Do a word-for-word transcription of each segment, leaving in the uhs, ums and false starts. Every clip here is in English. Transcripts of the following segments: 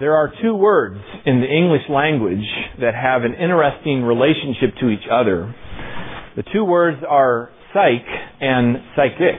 There are two words in the English language that have an interesting relationship to each other. The two words are psych and psychic.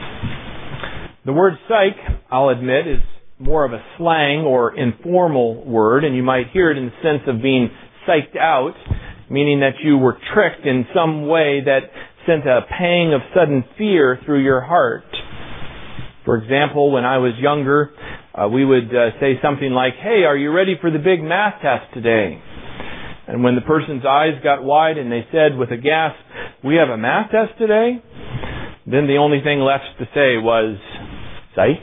The word psych, I'll admit, is more of a slang or informal word, and you might hear it in the sense of being psyched out, meaning that you were tricked in some way that sent a pang of sudden fear through your heart. For example, when I was younger, uh, we would uh, say something like, "Hey, are you ready for the big math test today?" And when the person's eyes got wide and they said with a gasp, "We have a math test today?" then the only thing left to say was, "Psych."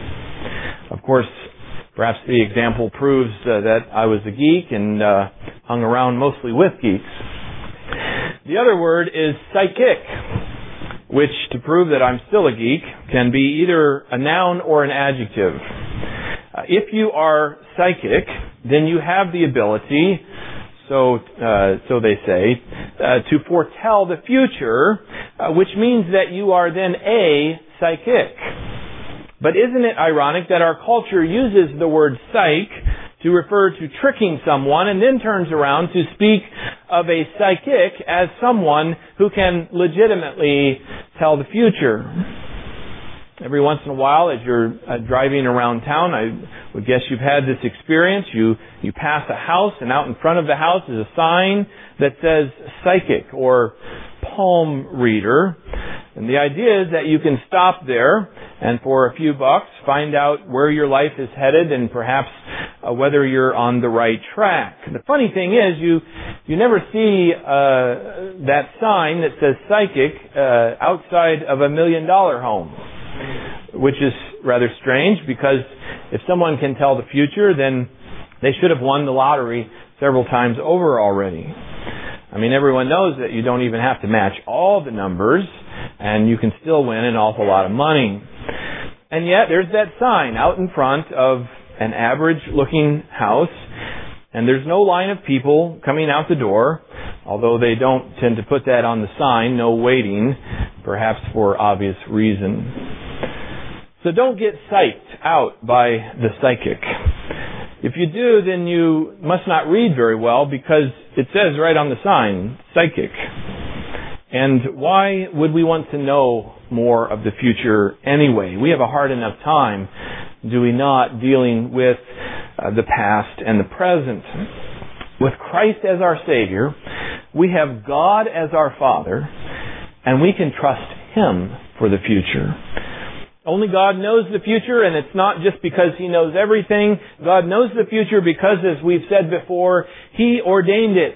Of course, perhaps the example proves uh, that I was a geek and uh, hung around mostly with geeks. The other word is psychic, which, to prove that I'm still a geek, can be either a noun or an adjective. Uh, if you are psychic, then you have the ability, so uh, so they say, uh, to foretell the future, uh, which means that you are then a psychic. But isn't it ironic that our culture uses the word psych to refer to tricking someone and then turns around to speak of a psychic as someone who can legitimately tell the future? Every once in a while, as you're uh, driving around town, I would guess you've had this experience. You you pass a house, and out in front of the house is a sign that says psychic or palm reader. And the idea is that you can stop there and for a few bucks find out where your life is headed and perhaps uh, whether you're on the right track. The funny thing is you you never see uh, that sign that says psychic uh, outside of a million dollar home, which is rather strange because if someone can tell the future, then they should have won the lottery several times over already. I mean, everyone knows that you don't even have to match all the numbers, and you can still win an awful lot of money. And yet, there's that sign out in front of an average-looking house, and there's no line of people coming out the door, although they don't tend to put that on the sign, no waiting, perhaps for obvious reason. So don't get psyched out by the psychic. If you do, then you must not read very well because it says right on the sign, psychic. And why would we want to know more of the future anyway? We have a hard enough time, do we not, dealing with uh, the past and the present. With Christ as our Savior, we have God as our Father, and we can trust Him for the future. Only God knows the future, and it's not just because He knows everything. God knows the future because, as we've said before, He ordained it.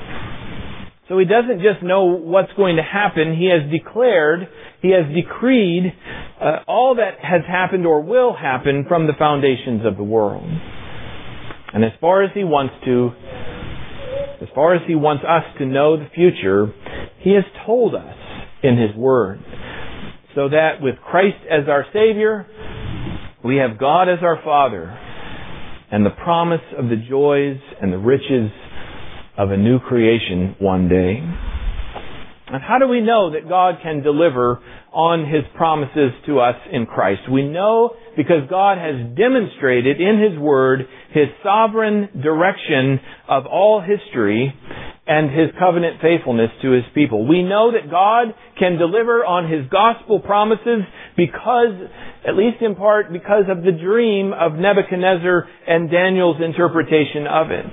So He doesn't just know what's going to happen. He has declared, He has decreed uh, all that has happened or will happen from the foundations of the world. And as far as He wants to, as far as He wants us to know the future, He has told us in His Word. So that with Christ as our Savior, we have God as our Father, and the promise of the joys and the riches of a new creation one day. And how do we know that God can deliver on His promises to us in Christ? We know because God has demonstrated in His Word His sovereign direction of all history and His covenant faithfulness to His people. We know that God can deliver on His gospel promises because, at least in part, because of the dream of Nebuchadnezzar and Daniel's interpretation of it.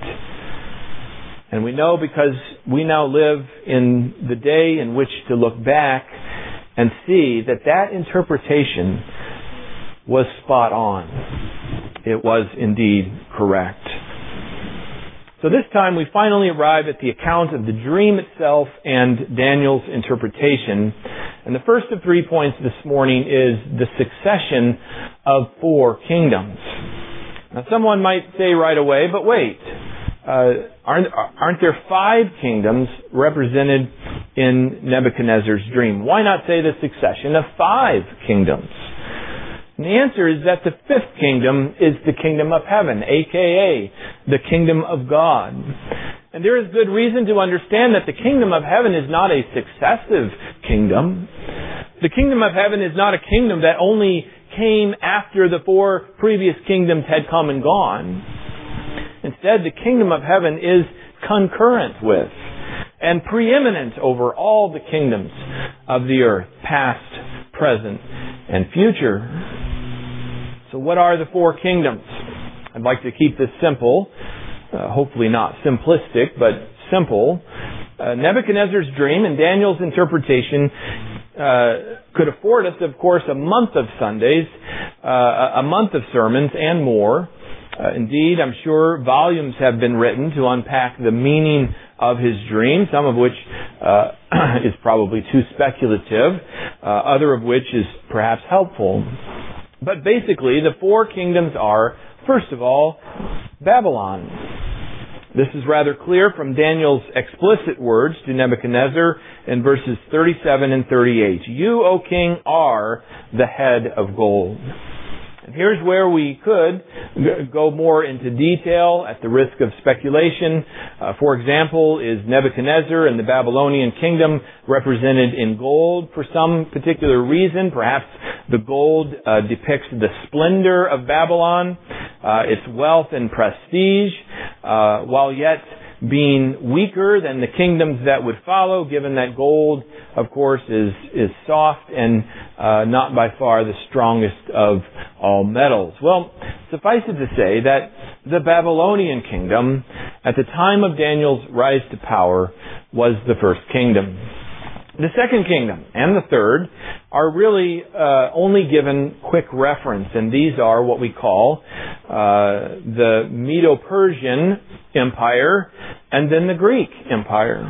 And we know because we now live in the day in which to look back and see that that interpretation was spot on. It was indeed correct. So this time we finally arrive at the account of the dream itself and Daniel's interpretation. And the first of three points this morning is the succession of four kingdoms. Now someone might say right away, but wait, uh, aren't, aren't there five kingdoms represented in Nebuchadnezzar's dream? Why not say the succession of five kingdoms? And the answer is that the fifth kingdom is the kingdom of heaven, aka the kingdom of God. And there is good reason to understand that the kingdom of heaven is not a successive kingdom. The kingdom of heaven is not a kingdom that only came after the four previous kingdoms had come and gone. Instead, the kingdom of heaven is concurrent with and preeminent over all the kingdoms of the earth, past, present, and future. So what are the four kingdoms? I'd like to keep this simple, uh, hopefully not simplistic, but simple. Uh, Nebuchadnezzar's dream and Daniel's interpretation uh, could afford us, of course, a month of Sundays, uh, a month of sermons, and more. Uh, indeed, I'm sure volumes have been written to unpack the meaning of his dream, some of which uh, is probably too speculative, uh, other of which is perhaps helpful. But basically, the four kingdoms are, first of all, Babylon. This is rather clear from Daniel's explicit words to Nebuchadnezzar in verses thirty-seven and thirty-eight. You, O king, are the head of gold. And here's where we could go more into detail at the risk of speculation. Uh, for example, is Nebuchadnezzar and the Babylonian kingdom represented in gold for some particular reason? Perhaps the gold uh, depicts the splendor of Babylon, uh, its wealth and prestige, uh, while yet being weaker than the kingdoms that would follow, given that gold, of course, is is soft and uh, not by far the strongest of all metals. Well, suffice it to say that the Babylonian kingdom, at the time of Daniel's rise to power, was the first kingdom. The second kingdom and the third are really uh, only given quick reference, and these are what we call uh, the Medo-Persian Empire and then the Greek Empire.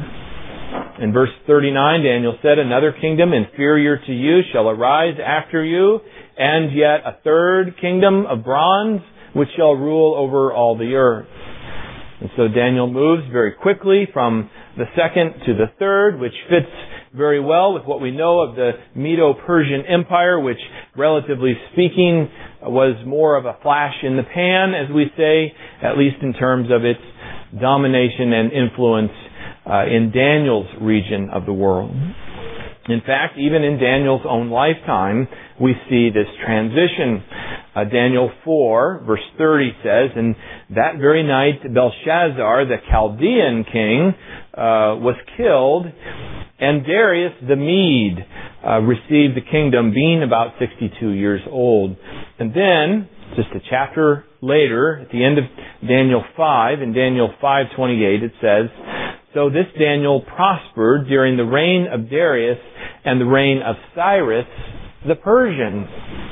In verse thirty-nine, Daniel said, another kingdom inferior to you shall arise after you, and yet a third kingdom of bronze which shall rule over all the earth. And so Daniel moves very quickly from the second to the third, which fits very well with what we know of the Medo-Persian Empire, which, relatively speaking, was more of a flash in the pan, as we say, at least in terms of its domination and influence uh, in Daniel's region of the world. In fact, even in Daniel's own lifetime, we see this transition. Uh, Daniel four, verse thirty says, and that very night Belshazzar, the Chaldean king, uh, was killed, and Darius the Mede uh, received the kingdom, being about sixty-two years old. And then, just a chapter later, at the end of Daniel five, in Daniel five twenty-eight, it says, so this Daniel prospered during the reign of Darius and the reign of Cyrus the Persian.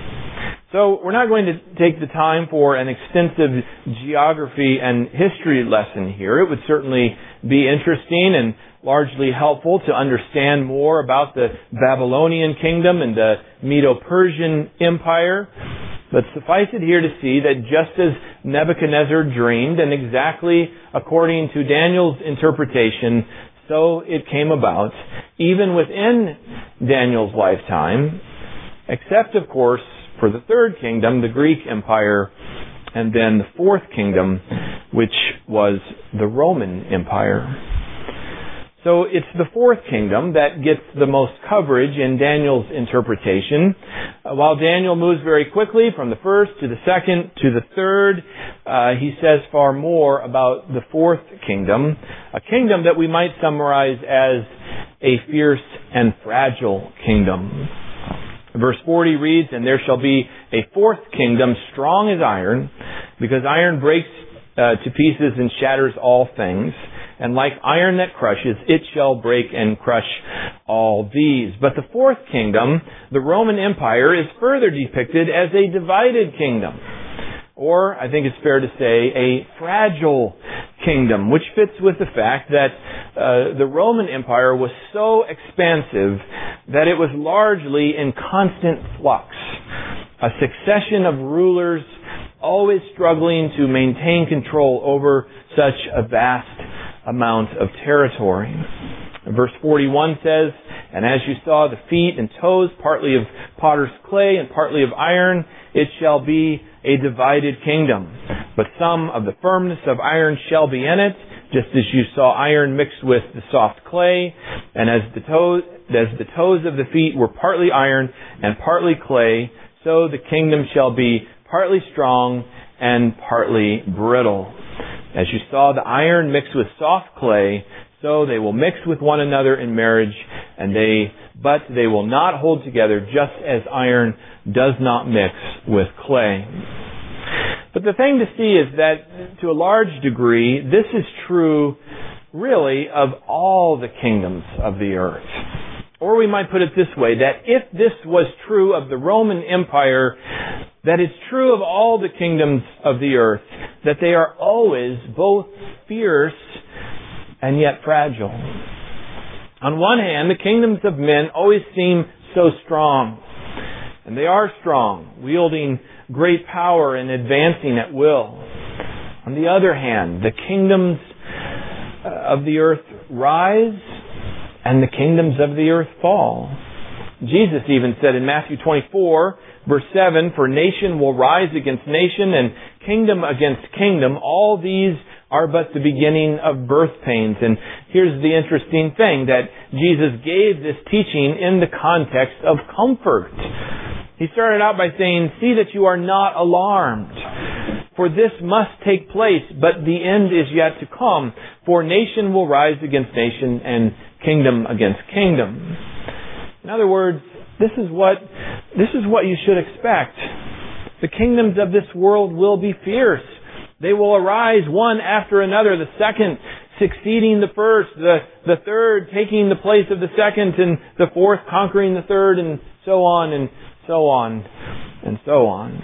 So we're not going to take the time for an extensive geography and history lesson here. It would certainly be interesting and largely helpful to understand more about the Babylonian kingdom and the Medo-Persian Empire. But suffice it here to see that just as Nebuchadnezzar dreamed, and exactly according to Daniel's interpretation, so it came about, even within Daniel's lifetime, except, of course, for the third kingdom, the Greek Empire, and then the fourth kingdom, which was the Roman Empire. So it's the fourth kingdom that gets the most coverage in Daniel's interpretation. Uh, while Daniel moves very quickly from the first to the second to the third, uh, he says far more about the fourth kingdom, a kingdom that we might summarize as a fierce and fragile kingdom. Verse forty reads, and there shall be a fourth kingdom strong as iron, because iron breaks uh, to pieces and shatters all things. And like iron that crushes, it shall break and crush all these. But the fourth kingdom, the Roman Empire, is further depicted as a divided kingdom. Or, I think it's fair to say, a fragile kingdom, which fits with the fact that uh, the Roman Empire was so expansive that it was largely in constant flux. A succession of rulers always struggling to maintain control over such a vast amount of territory. Verse forty-one says, and as you saw the feet and toes, partly of potter's clay and partly of iron, it shall be a divided kingdom. But some of the firmness of iron shall be in it, just as you saw iron mixed with the soft clay. And as the toes, as the toes of the feet were partly iron and partly clay, so the kingdom shall be partly strong and partly brittle. As you saw the iron mixed with soft clay, so they will mix with one another in marriage, and they, but they will not hold together, just as iron does not mix with clay. But the thing to see is that, to a large degree, this is true, really, of all the kingdoms of the earth. Or we might put it this way, that if this was true of the Roman Empire, that it's true of all the kingdoms of the earth, that they are always both fierce and yet fragile. On one hand, the kingdoms of men always seem so strong. And they are strong, wielding great power and advancing at will. On the other hand, the kingdoms of the earth rise and the kingdoms of the earth fall. Jesus even said in Matthew twenty-four, verse seven, "For nation will rise against nation and kingdom against kingdom. All these are but the beginning of birth pains." And here's the interesting thing, that Jesus gave this teaching in the context of comfort. He started out by saying, "See that you are not alarmed. For this must take place, but the end is yet to come. For nation will rise against nation and kingdom against kingdom." In other words, this is what, this is what you should expect. The kingdoms of this world will be fierce. They will arise one after another, the second succeeding the first, the, the third taking the place of the second, and the fourth conquering the third, and so on and so on and so on.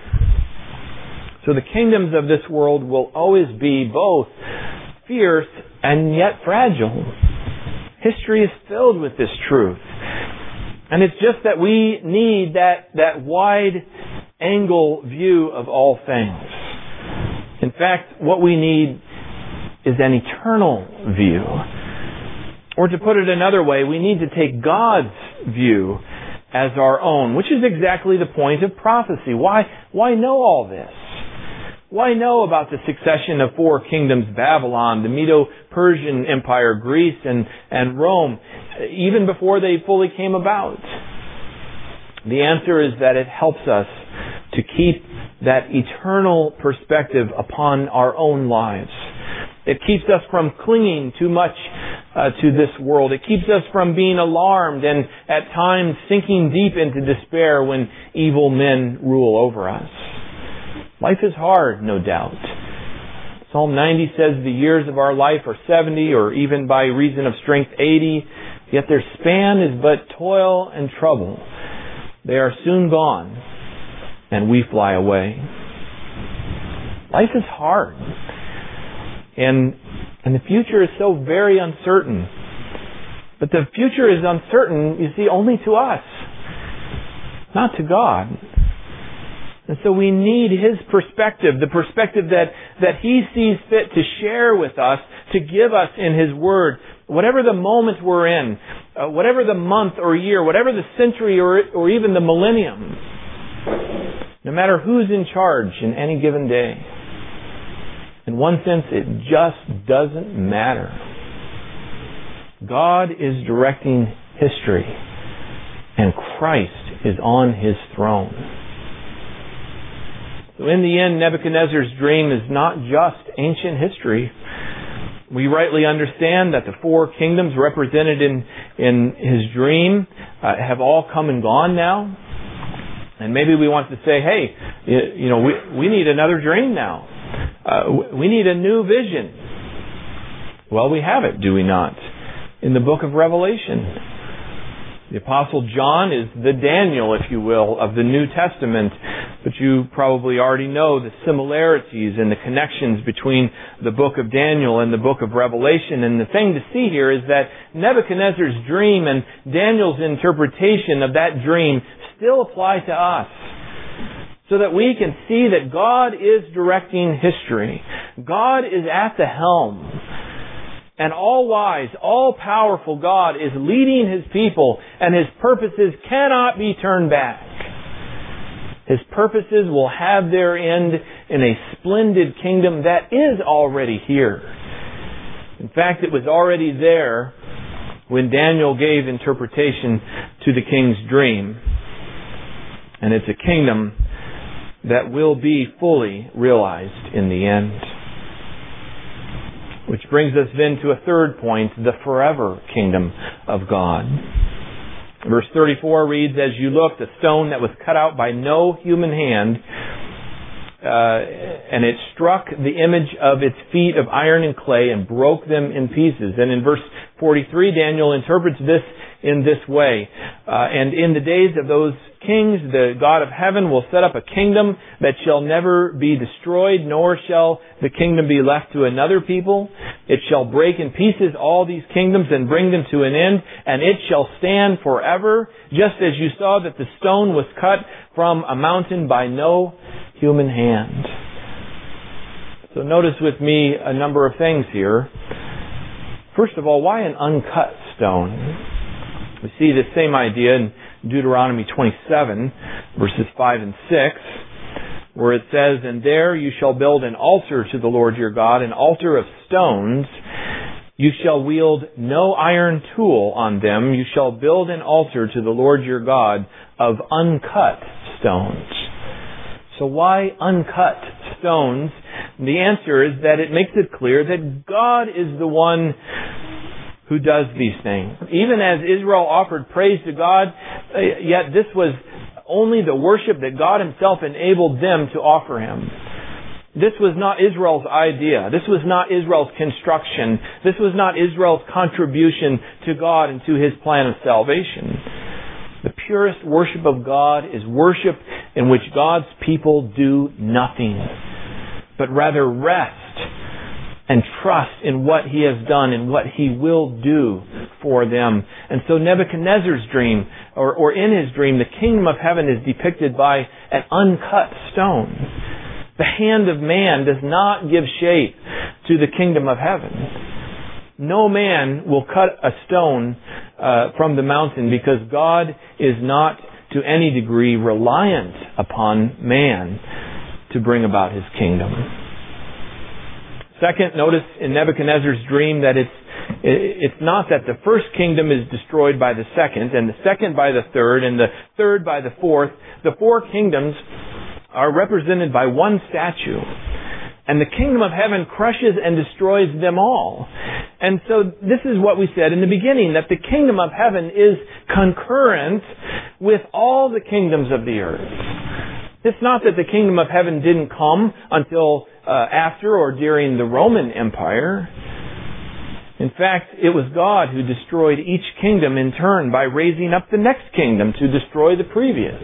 So the kingdoms of this world will always be both fierce and yet fragile. History is filled with this truth. And it's just that we need that, that wide-angle view of all things. In fact, what we need is an eternal view. Or to put it another way, we need to take God's view as our own, which is exactly the point of prophecy. Why, why know all this? Why know about the succession of four kingdoms, Babylon, the Medo-Persian Empire, Greece, and, and Rome, even before they fully came about? The answer is that it helps us to keep that eternal perspective upon our own lives. It keeps us from clinging too much uh, to this world. It keeps us from being alarmed and at times sinking deep into despair when evil men rule over us. Life is hard, no doubt. Psalm ninety says the years of our life are seventy, or even by reason of strength eighty, yet their span is but toil and trouble. They are soon gone, and we fly away. Life is hard. And, and the future is so very uncertain. But the future is uncertain, you see, only to us, not to God. And so we need His perspective, the perspective that, that He sees fit to share with us, to give us in His Word. Whatever the moment we're in, uh, whatever the month or year, whatever the century or, or even the millennium, no matter who's in charge in any given day, in one sense, it just doesn't matter. God is directing history, and Christ is on His throne. So in the end, Nebuchadnezzar's dream is not just ancient history. We rightly understand that the four kingdoms represented in, in his dream uh, have all come and gone now. And maybe we want to say, hey, you, you know, we, we need another dream now. Uh, we need a new vision. Well, we have it, do we not? In the book of Revelation. The Apostle John is the Daniel, if you will, of the New Testament. But you probably already know the similarities and the connections between the book of Daniel and the book of Revelation. And the thing to see here is that Nebuchadnezzar's dream and Daniel's interpretation of that dream still apply to us. So that we can see that God is directing history. God is at the helm. And all-wise, all-powerful God is leading His people, and His purposes cannot be turned back. His purposes will have their end in a splendid kingdom that is already here. In fact, it was already there when Daniel gave interpretation to the king's dream. And it's a kingdom that will be fully realized in the end. Which brings us then to a third point, the forever kingdom of God. Verse thirty-four reads, "As you looked, a stone that was cut out by no human hand, uh, and it struck the image of its feet of iron and clay and broke them in pieces." And in verse forty-three, Daniel interprets this in this way. Uh, "And in the days of those kings, the God of heaven will set up a kingdom that shall never be destroyed, nor shall the kingdom be left to another people. It shall break in pieces all these kingdoms and bring them to an end, and it shall stand forever, just as you saw that the stone was cut from a mountain by no human hand." So notice with me a number of things here. First of all, why an uncut stone? We see the same idea in Deuteronomy twenty-seven, verses five and six, where it says, "And there you shall build an altar to the Lord your God, an altar of stones. You shall wield no iron tool on them. You shall build an altar to the Lord your God of uncut stones." So why uncut stones? The answer is that it makes it clear that God is the one who does these things. Even as Israel offered praise to God, yet this was only the worship that God Himself enabled them to offer Him. This was not Israel's idea. This was not Israel's construction. This was not Israel's contribution to God and to His plan of salvation. The purest worship of God is worship in which God's people do nothing, but rather rest and trust in what He has done and what He will do for them. And so Nebuchadnezzar's dream, or, or in his dream, the kingdom of heaven is depicted by an uncut stone. The hand of man does not give shape to the kingdom of heaven. No man will cut a stone uh, from the mountain, because God is not to any degree reliant upon man to bring about His kingdom. Second, notice in Nebuchadnezzar's dream that it's it's not that the first kingdom is destroyed by the second, and the second by the third, and the third by the fourth. The four kingdoms are represented by one statue. And the kingdom of heaven crushes and destroys them all. And so this is what we said in the beginning, that the kingdom of heaven is concurrent with all the kingdoms of the earth. It's not that the kingdom of heaven didn't come until uh, after or during the Roman Empire. In fact, it was God who destroyed each kingdom in turn by raising up the next kingdom to destroy the previous.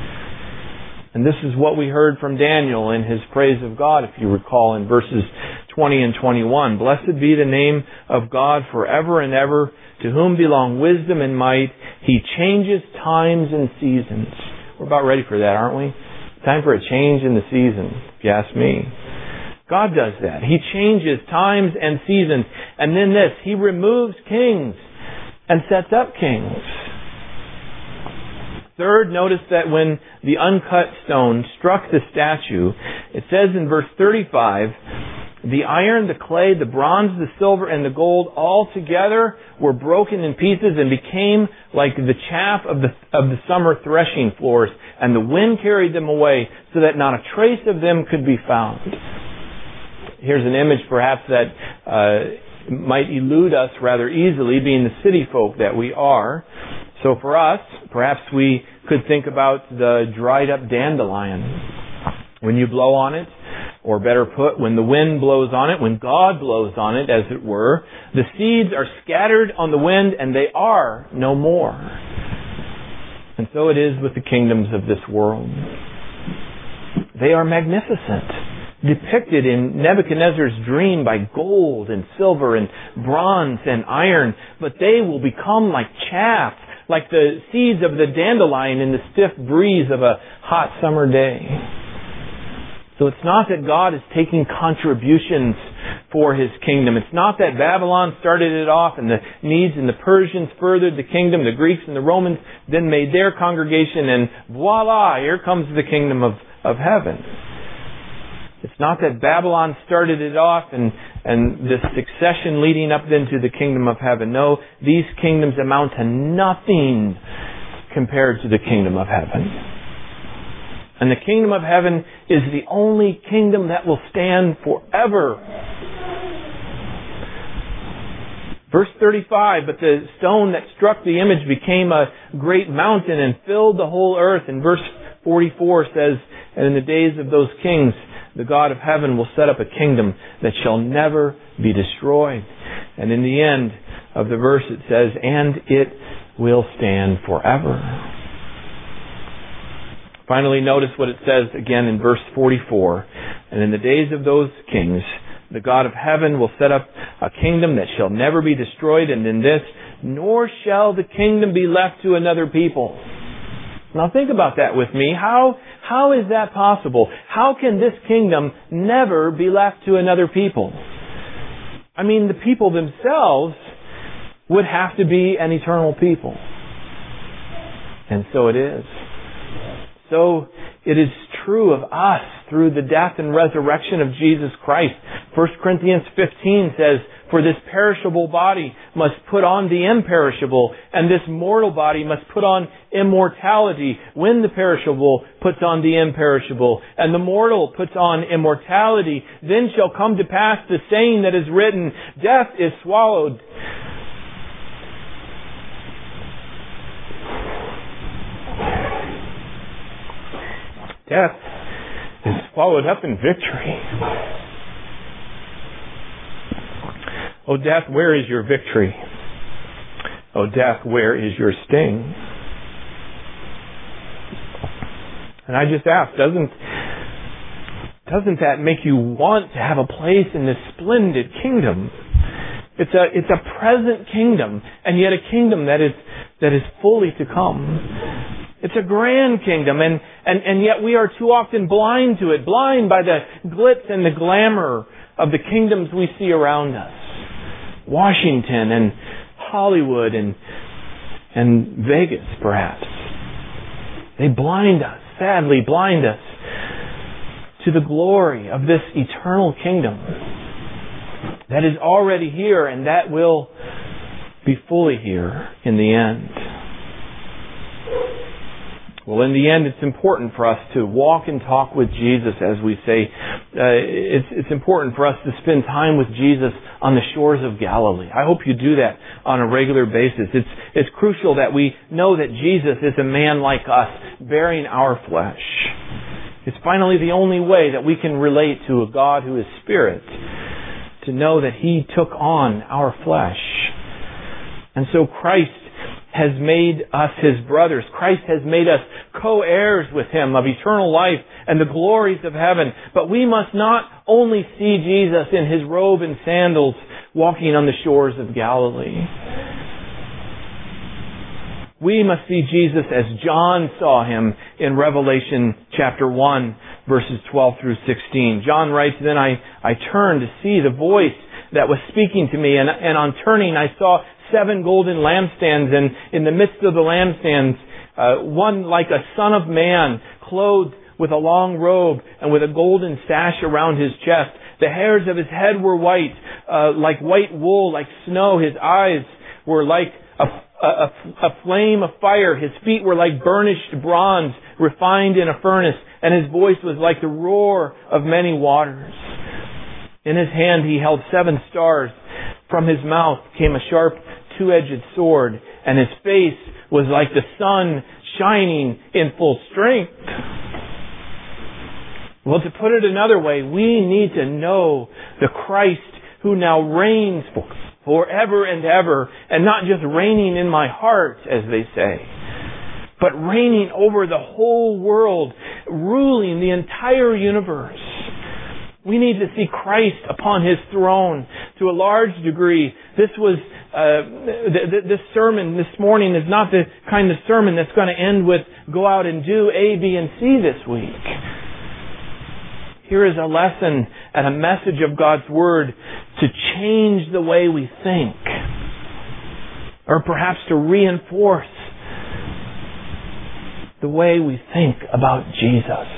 And this is what we heard from Daniel in his praise of God, if you recall, in verses twenty and twenty-one. "Blessed be the name of God forever and ever, to whom belong wisdom and might. He changes times and seasons." We're about ready for that, aren't we? Time for a change in the season, if you ask me. God does that. He changes times and seasons. And then this, He removes kings and sets up kings. Third, notice that when the uncut stone struck the statue, it says in verse thirty-five, "The iron, the clay, the bronze, the silver, and the gold all together were broken in pieces and became like the chaff of the of the summer threshing floors, and the wind carried them away, so that not a trace of them could be found." Here's an image perhaps that uh, might elude us rather easily, being the city folk that we are. So for us, perhaps we could think about the dried up dandelion. When you blow on it, or better put, when the wind blows on it, when God blows on it, as it were, the seeds are scattered on the wind and they are no more. And so it is with the kingdoms of this world. They are magnificent, depicted in Nebuchadnezzar's dream by gold and silver and bronze and iron, but they will become like chaff, like the seeds of the dandelion in the stiff breeze of a hot summer day. So it's not that God is taking contributions for His kingdom. It's not that Babylon started it off and the Medes and the Persians furthered the kingdom, the Greeks and the Romans then made their congregation, and voila, here comes the kingdom of, of heaven. It's not that Babylon started it off and, and this succession leading up then to the kingdom of heaven. No, these kingdoms amount to nothing compared to the kingdom of heaven. And the kingdom of heaven is the only kingdom that will stand forever. Verse thirty-five, but the stone that struck the image became a great mountain and filled the whole earth. And verse forty-four says, and in the days of those kings, the God of heaven will set up a kingdom that shall never be destroyed. And in the end of the verse it says, and it will stand forever. Finally, notice what it says again in verse forty-four. And in the days of those kings, the God of heaven will set up a kingdom that shall never be destroyed, and in this, nor shall the kingdom be left to another people. Now think about that with me. How, how is that possible? How can this kingdom never be left to another people? I mean, the people themselves would have to be an eternal people. And so it is. So it is true of us through the death and resurrection of Jesus Christ. First Corinthians fifteen says, for this perishable body must put on the imperishable, and this mortal body must put on immortality. When the perishable puts on the imperishable, and the mortal puts on immortality, then shall come to pass the saying that is written, death is swallowed. Death is swallowed up in victory. O death, where is your victory? O death, where is your sting? And I just ask, doesn't, doesn't that make you want to have a place in this splendid kingdom? It's a, it's a present kingdom, and yet a kingdom that is, that is fully to come. It's a grand kingdom, and, and, and yet we are too often blind to it, blind by the glitz and the glamour of the kingdoms we see around us. Washington and Hollywood and, and Vegas, perhaps. They blind us, sadly blind us, to the glory of this eternal kingdom that is already here and that will be fully here in the end. Well, in the end, it's important for us to walk and talk with Jesus, as we say. Uh, it's, it's important for us to spend time with Jesus on the shores of Galilee. I hope you do that on a regular basis. It's, it's crucial that we know that Jesus is a man like us, bearing our flesh. It's finally the only way that we can relate to a God who is Spirit, to know that He took on our flesh. And so Christ has made us His brothers. Christ has made us co-heirs with Him of eternal life and the glories of heaven. But we must not only see Jesus in His robe and sandals walking on the shores of Galilee. We must see Jesus as John saw Him in Revelation chapter one, verses twelve through sixteen. John writes, then I, I turned to see the voice that was speaking to me, and, and on turning I saw seven golden lampstands, and in the midst of the lampstands, uh, one like a son of man, clothed with a long robe and with a golden sash around his chest. The hairs of his head were white, uh, like white wool, like snow. His eyes were like a, a, a flame of fire. His feet were like burnished bronze, refined in a furnace, and his voice was like the roar of many waters. In his hand he held seven stars. From his mouth came a sharp two-edged sword, and his face was like the sun shining in full strength. Well, to put it another way, we need to know the Christ who now reigns forever and ever, and not just reigning in my heart, as they say, but reigning over the whole world, ruling the entire universe. We need to see Christ upon His throne to a large degree. This was uh, th- th- this sermon this morning is not the kind of sermon that's going to end with go out and do A, B, and C this week. Here is a lesson and a message of God's Word to change the way we think, or perhaps to reinforce the way we think about Jesus.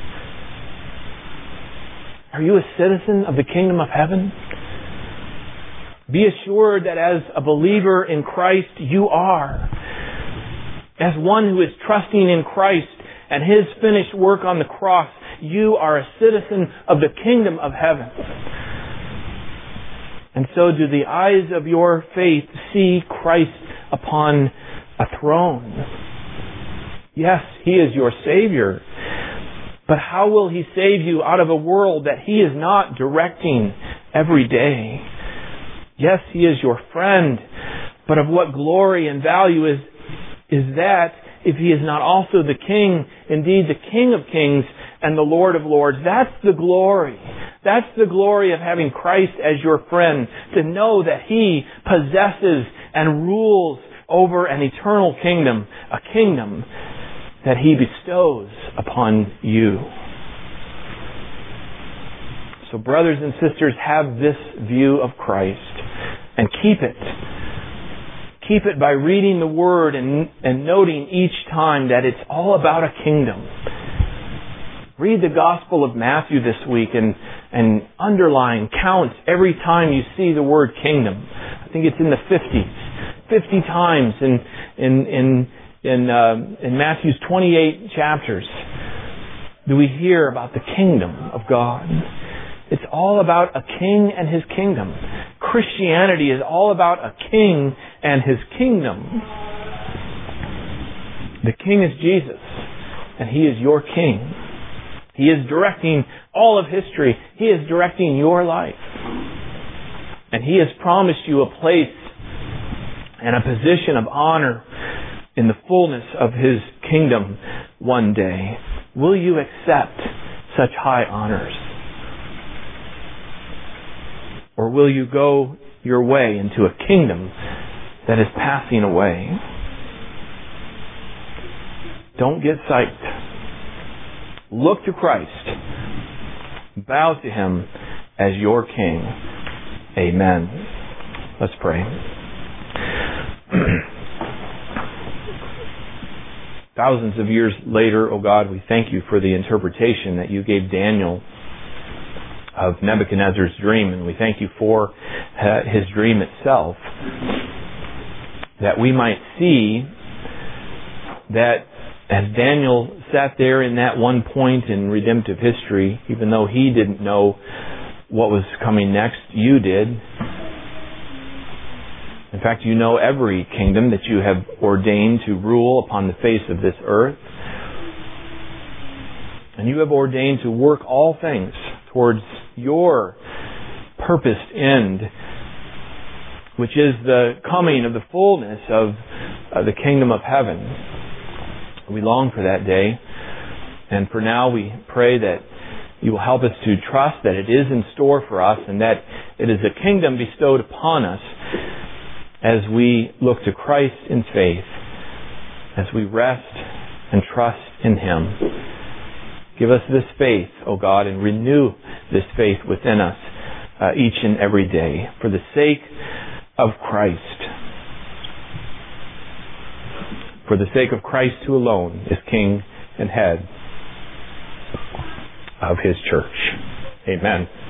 Are you a citizen of the kingdom of heaven? Be assured that as a believer in Christ, you are. As one who is trusting in Christ and His finished work on the cross, you are a citizen of the kingdom of heaven. And so do the eyes of your faith see Christ upon a throne. Yes, He is your Savior. But how will He save you out of a world that He is not directing every day? Yes, He is your friend. But of what glory and value is, is that if He is not also the King, indeed the King of Kings and the Lord of Lords? That's the glory. That's the glory of having Christ as your friend, to know that He possesses and rules over an eternal kingdom, a kingdom that He bestows upon you. So brothers and sisters, have this view of Christ and keep it. Keep it by reading the Word and, and noting each time that it's all about a kingdom. Read the Gospel of Matthew this week and, and underline, count every time you see the word kingdom. I think it's in the fifties. Fifty times in in in in, uh, in Matthew's twenty-eight chapters do we hear about the kingdom of God. It's all about a king and His kingdom. Christianity is all about a king and His kingdom. The king is Jesus, and He is your king. He is directing all of history. He is directing your life. And He has promised you a place and a position of honor in the fullness of His kingdom one day. Will you accept such high honors? Or will you go your way into a kingdom that is passing away? Don't get psyched. Look to Christ. Bow to Him as your King. Amen. Let's pray. Thousands of years later, O God, we thank You for the interpretation that You gave Daniel of Nebuchadnezzar's dream, and we thank You for uh, his dream itself, that we might see that as Daniel sat there in that one point in redemptive history, even though he didn't know what was coming next, You did. In fact, You know every kingdom that You have ordained to rule upon the face of this earth. And You have ordained to work all things towards Your purposed end, which is the coming of the fullness of uh, the kingdom of heaven. We long for that day. And for now, we pray that You will help us to trust that it is in store for us and that it is a kingdom bestowed upon us as we look to Christ in faith, as we rest and trust in Him. Give us this faith, O God, and renew this faith within us uh, each and every day for the sake of Christ. For the sake of Christ, who alone is King and Head of His church. Amen.